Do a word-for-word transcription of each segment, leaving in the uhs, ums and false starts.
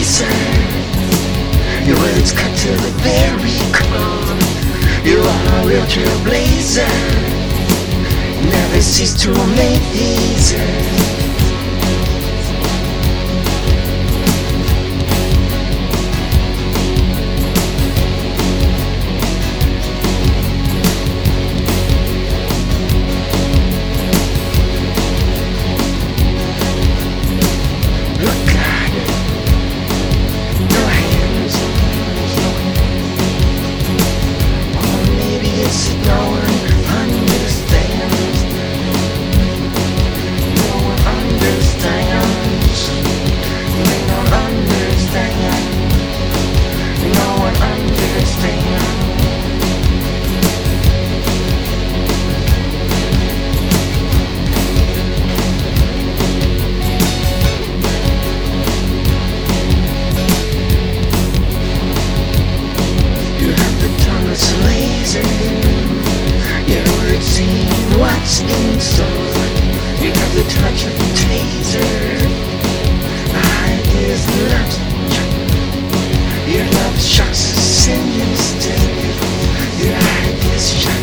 laser. Your words cut to the very core. You are a real trailblazer. Never cease to amaze. What's in store? You have the touch of a taser. I is love. Your love shocks is sinister. Your eye is shock.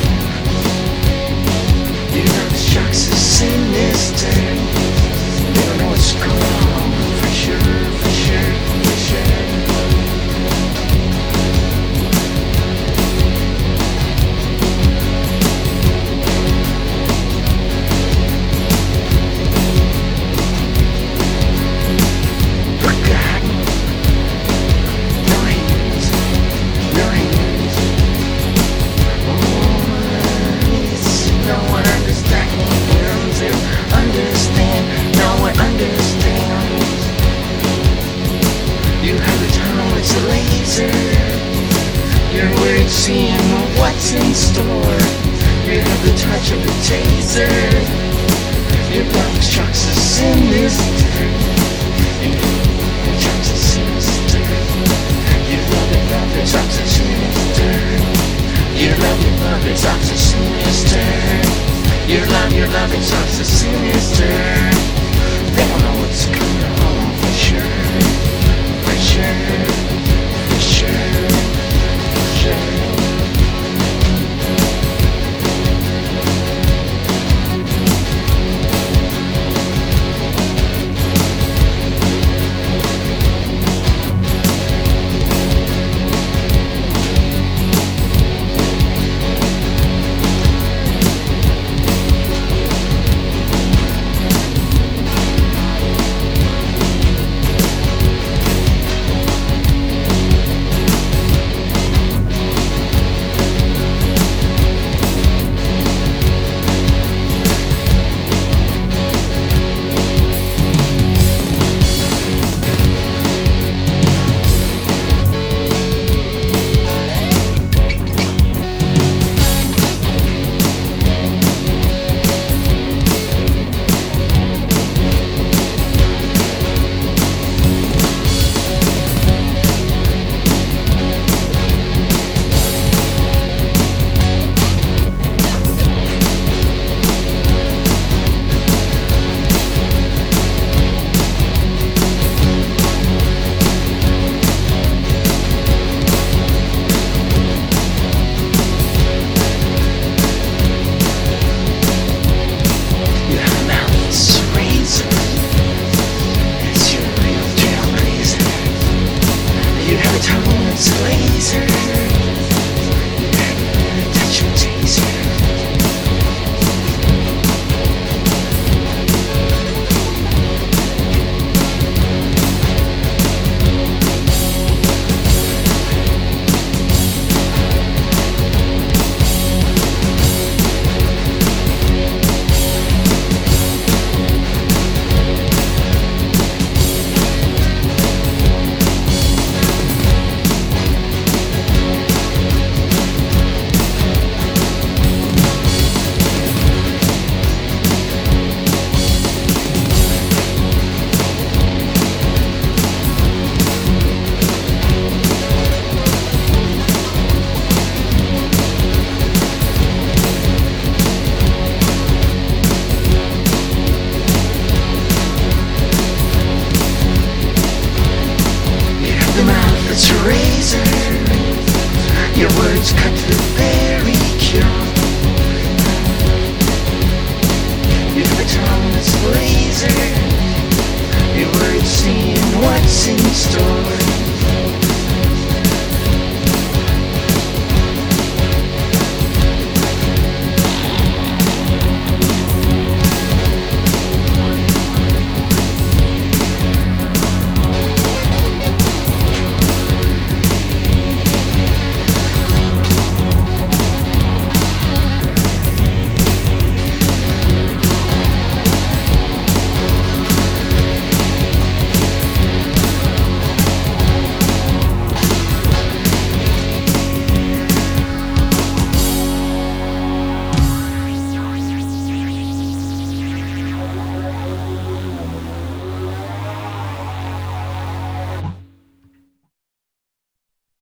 Your love shocks is sinister. You don't know what's going on. For sure, for sure, for sure. Your words seeing what's in store. You have the touch of a taser. Your love shocks is sinister. Your shocks is sinister. Your love, your love, your shocks is sinister. Your love, your love, your shocks is sinister. Your love, your love, your shocks is sinister. They don't know what's coming home for sure. For sure. For sure. what's in store.